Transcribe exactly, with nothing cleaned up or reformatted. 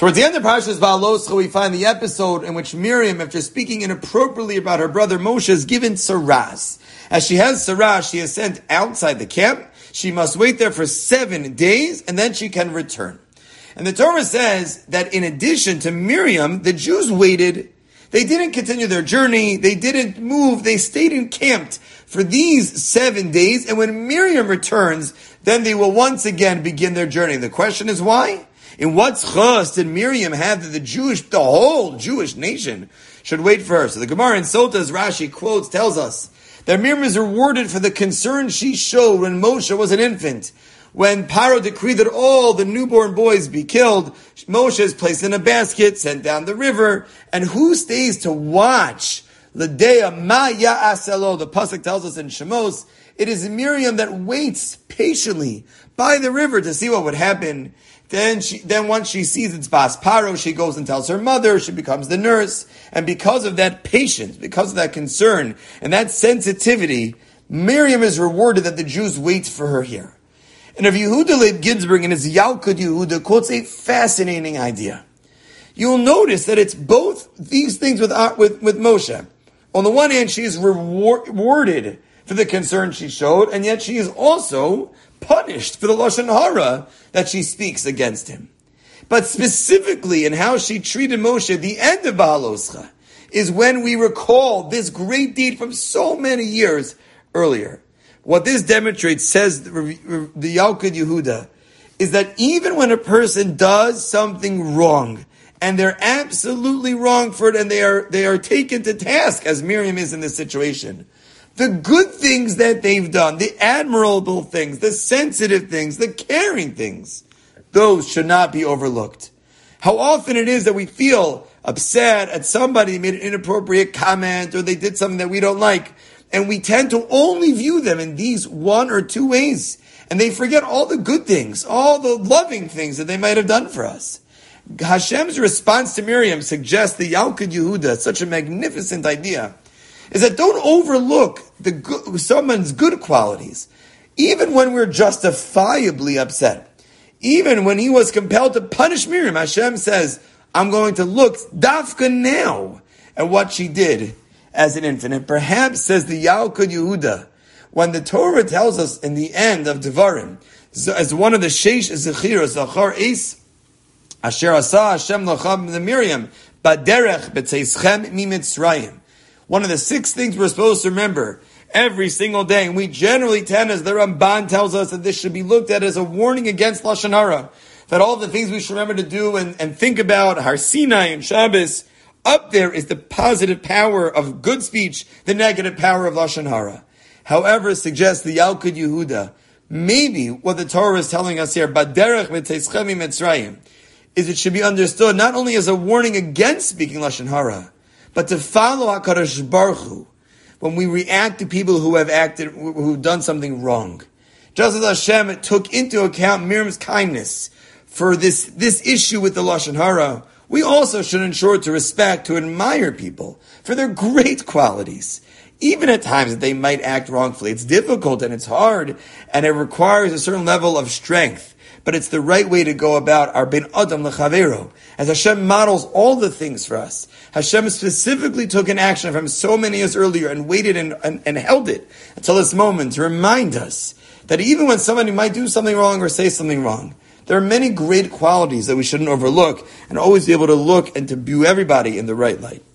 Towards the end of Parshas Ba'aloscha, we find the episode in which Miriam, after speaking inappropriately about her brother Moshe, is given saras. As she has saras, she is sent outside the camp. She must wait there for seven days, and then she can return. And the Torah says that in addition to Miriam, the Jews waited. They didn't continue their journey. They didn't move. They stayed encamped for these seven days. And when Miriam returns, then they will once again begin their journey. The question is why? In what chus did Miriam have that the Jewish, the whole Jewish nation should wait for her? So the Gemara in Sotas, Rashi quotes, tells us that Miriam is rewarded for the concern she showed when Moshe was an infant. When Paro decreed that all the newborn boys be killed, Moshe is placed in a basket, sent down the river, and who stays to watch? L'dea ma ya'aselo, the pasuk tells us in Shemos, it is Miriam that waits patiently by the river to see what would happen. Then she, then once she sees it's Bas Paro, she goes and tells her mother, she becomes the nurse, and because of that patience, because of that concern, and that sensitivity, Miriam is rewarded that the Jews wait for her here. And Rav Yehuda Leib Ginsburg in his Yalkut Yehuda quotes a fascinating idea. You'll notice that it's both these things with, with, with Moshe. On the one hand, she is rewarded for the concern she showed, and yet she is also punished for the Lashon Hara that she speaks against him. But specifically in how she treated Moshe, the end of Ba'aloscha, is when we recall this great deed from so many years earlier. What this demonstrates, says the, the Yalkut Yehuda, is that even when a person does something wrong, and they're absolutely wrong for it, and they are they are taken to task, as Miriam is in this situation, the good things that they've done, the admirable things, the sensitive things, the caring things, those should not be overlooked. How often it is that we feel upset at somebody who made an inappropriate comment, or they did something that we don't like, and we tend to only view them in these one or two ways. And they forget all the good things, all the loving things that they might have done for us. Hashem's response to Miriam suggests the Yalkut Yehuda, such a magnificent idea, is that don't overlook the good, someone's good qualities. Even when we're justifiably upset. Even when he was compelled to punish Miriam, Hashem says, I'm going to look dafka now at what she did as an infant. And perhaps, says the Yalkut Yehuda, when the Torah tells us in the end of Devarim, as one of the Sheish Zechiros, Zachar Eis, Asher Asa Hashem Lacham the Miriam, Baderech B'tzeischem Mi Mitzrayim. One of the six things we're supposed to remember every single day, and we generally tend, as the Ramban tells us, that this should be looked at as a warning against Lashon Hara, that all the things we should remember to do and, and think about, Har Sinai and Shabbos, up there is the positive power of good speech, the negative power of Lashon Hara. However, suggests the Yalkut Yehuda, maybe what the Torah is telling us here, Baderech B'tzeischem Mi Mitzrayim, is it should be understood not only as a warning against speaking Lashon Hara, but to follow HaKadosh Baruch Hu when we react to people who have acted, who've done something wrong. Just as Hashem took into account Miriam's kindness for this, this issue with the Lashon Hara, we also should ensure to respect, to admire people for their great qualities. Even at times that they might act wrongfully. It's difficult and it's hard, and it requires a certain level of strength. But it's the right way to go about our ben adam lechavero. As Hashem models all the things for us. Hashem specifically took an action from so many years earlier and waited and, and, and held it until this moment to remind us that even when somebody might do something wrong or say something wrong, there are many great qualities that we shouldn't overlook, and always be able to look and to view everybody in the right light.